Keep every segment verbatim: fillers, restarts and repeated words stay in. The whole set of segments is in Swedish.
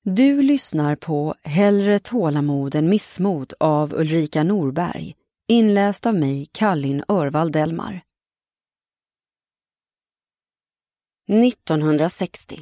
Du lyssnar på Hellre tålamod än missmod av Ulrika Norberg, inläst av mig, Kallin Örvald Delmar. nittonhundrasextio.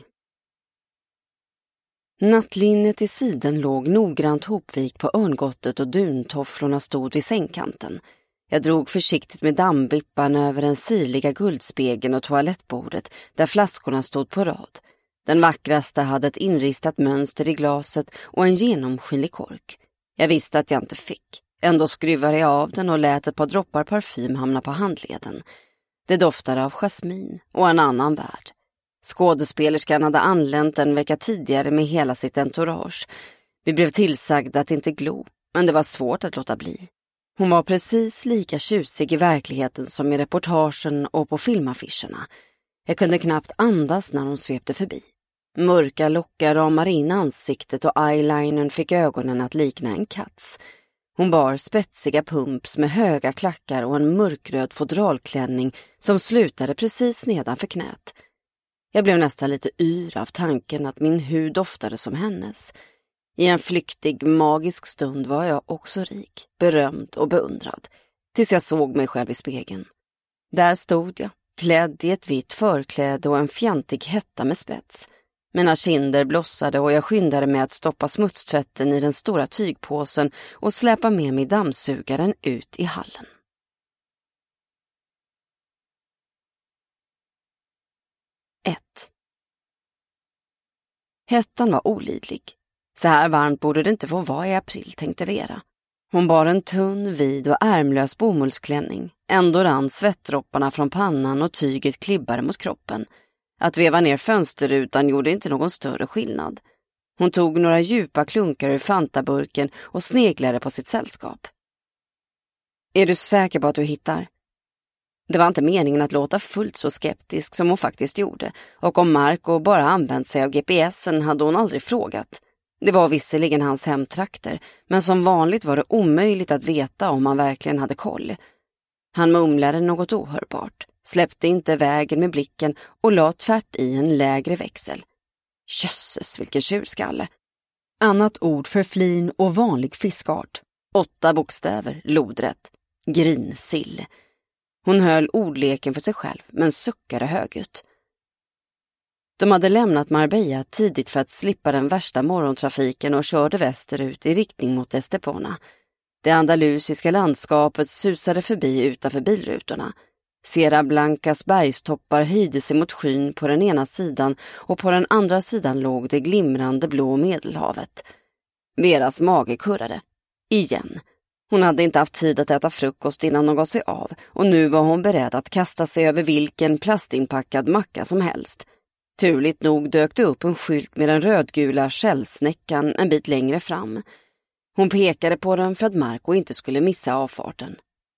Nattlinnet i siden låg noggrant hopvikt på örngottet och duntofflorna stod vid sängkanten. Jag drog försiktigt med dammvippan över den sirliga guldspegeln och toalettbordet där flaskorna stod på rad. Den vackraste hade ett inristat mönster i glaset och en genomskinlig kork. Jag visste att jag inte fick. Ändå skruvade jag av den och lät ett par droppar parfym hamna på handleden. Det doftade av jasmin och en annan värld. Skådespelerskan hade anlänt en vecka tidigare med hela sitt entourage. Vi blev tillsagda att inte glo, men det var svårt att låta bli. Hon var precis lika tjusig i verkligheten som i reportagen och på filmaffischerna. Jag kunde knappt andas när hon svepte förbi. Mörka lockar ramade in ansiktet och eyelinern fick ögonen att likna en katts. Hon bar spetsiga pumps med höga klackar och en mörkröd fodralklänning som slutade precis nedanför knät. Jag blev nästan lite yr av tanken att min hud doftade som hennes. I en flyktig, magisk stund var jag också rik, berömd och beundrad, tills jag såg mig själv i spegeln. Där stod jag, klädd i ett vitt förkläde och en fjantig hetta med spets. Mina kinder blossade och jag skyndade med att stoppa smutstvätten i den stora tygpåsen och släpa med mig dammsugaren ut i hallen. ett. Hettan var olidlig. Så här varmt borde det inte få vara i april, tänkte Vera. Hon bar en tunn, vid och ärmlös bomullsklänning. Ändå rann svettdropparna från pannan och tyget klibbade mot kroppen. Att veva ner fönsterrutan gjorde inte någon större skillnad. Hon tog några djupa klunkar ur fantaburken och sneglade på sitt sällskap. Är du säker på att du hittar? Det var inte meningen att låta fullt så skeptisk som hon faktiskt gjorde, och om Marco bara använt sig av G P S'en hade hon aldrig frågat. Det var visserligen hans hemtrakter, men som vanligt var det omöjligt att veta om han verkligen hade koll. Han mumlade något ohörbart, släppte inte vägen med blicken och la tvärt i en lägre växel. Jösses, vilken tjurskalle! Annat ord för flin och vanlig fiskart. Åtta bokstäver, lodrätt. Grinsill. Hon höll ordleken för sig själv, men suckade högljutt. De hade lämnat Marbella tidigt för att slippa den värsta morgontrafiken och körde västerut i riktning mot Estepona. Det andalusiska landskapet susade förbi utanför bilrutorna. Sierra Blancas bergstoppar höjde sig mot skyn på den ena sidan och på den andra sidan låg det glimrande blå Medelhavet. Veras mage kurrade. Igen. Hon hade inte haft tid att äta frukost innan hon gav sig av och nu var hon beredd att kasta sig över vilken plastinpackad macka som helst. Turligt nog dök det upp en skylt med den rödgula skällsnäckan en bit längre fram. Hon pekade på den för att Marco inte skulle missa avfarten.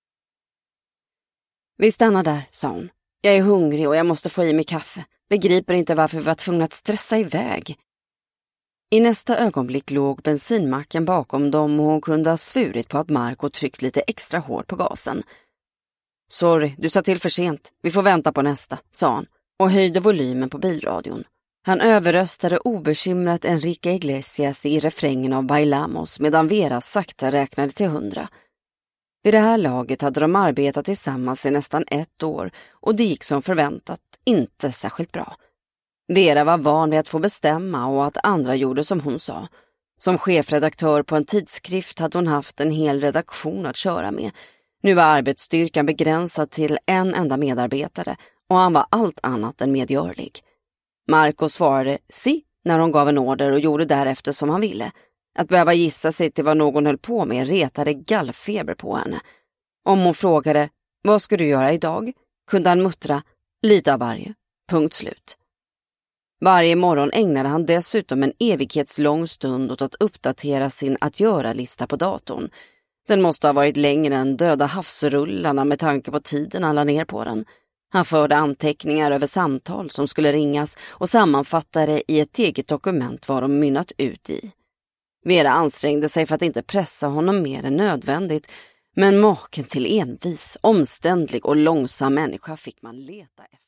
Vi stannar där, sa hon. Jag är hungrig och jag måste få i mig kaffe. Begriper inte varför vi var tvungna att stressa iväg. I nästa ögonblick låg bensinmacken bakom dem och hon kunde ha svurit på att Marco tryckt lite extra hårt på gasen. Sorry, du sa till för sent. Vi får vänta på nästa, sa han och höjde volymen på bilradion. Han överröstade obekymrat Enrique Iglesias i refrängen av Bailamos medan Vera sakta räknade till hundra. Vid det här laget hade de arbetat tillsammans i nästan ett år och det gick som förväntat, inte särskilt bra. Vera var van vid att få bestämma och att andra gjorde som hon sa. Som chefredaktör på en tidskrift hade hon haft en hel redaktion att köra med. Nu var arbetsstyrkan begränsad till en enda medarbetare och han var allt annat än medgörlig. Marco svarade si när hon gav en order och gjorde därefter som han ville. Att behöva gissa sig till vad någon höll på med retade gallfeber på henne. Om hon frågade, vad ska du göra idag? Kunde han muttra, lite av varje. Punkt slut. Varje morgon ägnade han dessutom en evighetslång stund åt att uppdatera sin att göra-lista på datorn. Den måste ha varit längre än döda havsrullarna med tanke på tiden han la ner på den. Han förde anteckningar över samtal som skulle ringas och sammanfattade i ett eget dokument vad de mynnat ut i. Vera ansträngde sig för att inte pressa honom mer än nödvändigt, men maken till envis, omständlig och långsam människa fick man leta efter.